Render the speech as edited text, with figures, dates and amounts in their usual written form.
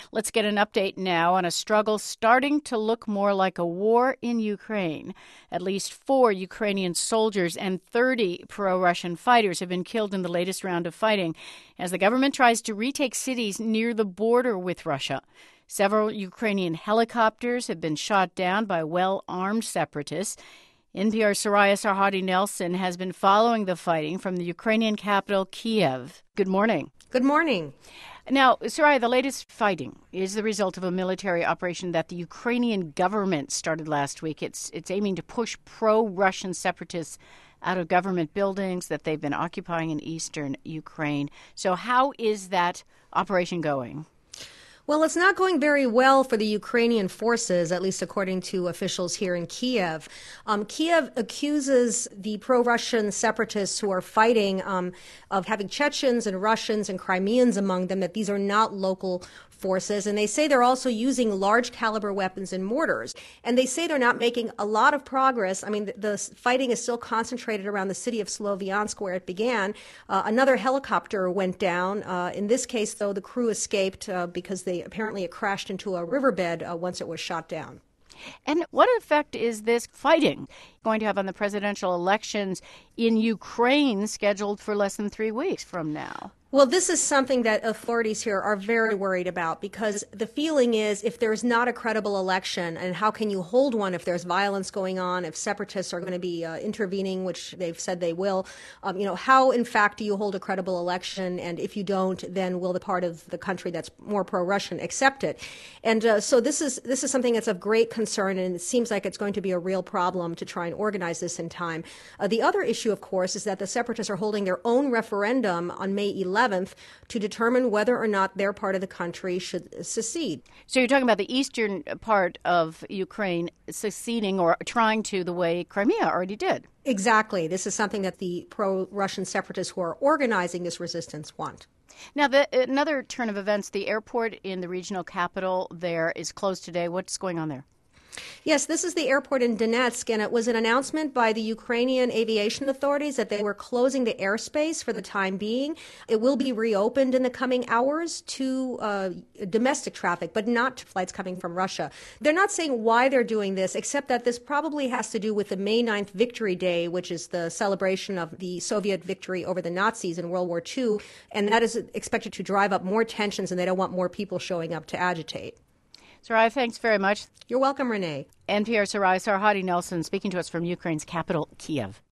Let's get an update now on a struggle starting to look more like a war in Ukraine. At least 4 Ukrainian soldiers and 30 pro-Russian fighters have been killed in the latest round of fighting as the government tries to retake cities near the border with Russia. Several Ukrainian helicopters have been shot down by well-armed separatists. NPR's Soraya Sarhadi Nelson has been following the fighting from the Ukrainian capital, Kiev. Good morning. Good morning. Now, Soraya, the latest fighting is the result of a military operation that the Ukrainian government started last week. It's aiming to push pro-Russian separatists out of government buildings that they've been occupying in eastern Ukraine. So how is that operation going? Well, it's not going very well for the Ukrainian forces, at least according to officials here in Kiev. Kiev accuses the pro-Russian separatists who are fighting of having Chechens and Russians and Crimeans among them, that these are not local forces. And they say they're also using large caliber weapons and mortars. And they say they're not making a lot of progress. I mean, the fighting is still concentrated around the city of Sloviansk where it began. Another helicopter went down. In this case, though, the crew escaped because it crashed into a riverbed once it was shot down. And what effect is this fighting going to have on the presidential elections in Ukraine scheduled for less than 3 weeks from now? Well, this is something that authorities here are very worried about because the feeling is if there's not a credible election, and how can you hold one if there's violence going on, if separatists are going to be intervening, which they've said they will, how in fact do you hold a credible election? And if you don't, then will the part of the country that's more pro-Russian accept it? And so this is something that's of great concern, and it seems like it's going to be a real problem to try and organize this in time. The other issue, of course, is that the separatists are holding their own referendum on May 11th to determine whether or not their part of the country should secede. So you're talking about the eastern part of Ukraine seceding or trying to the way Crimea already did. Exactly. This is something that the pro-Russian separatists who are organizing this resistance want. Now, another turn of events, the airport in the regional capital there is closed today. What's going on there? Yes, this is the airport in Donetsk, and it was an announcement by the Ukrainian aviation authorities that they were closing the airspace for the time being. It will be reopened in the coming hours to domestic traffic, but not to flights coming from Russia. They're not saying why they're doing this, except that this probably has to do with the May 9th Victory Day, which is the celebration of the Soviet victory over the Nazis in World War II, and that is expected to drive up more tensions, and they don't want more people showing up to agitate. Soraya, thanks very much. You're welcome, Renee. NPR Soraya Sarhadi Nelson speaking to us from Ukraine's capital, Kiev.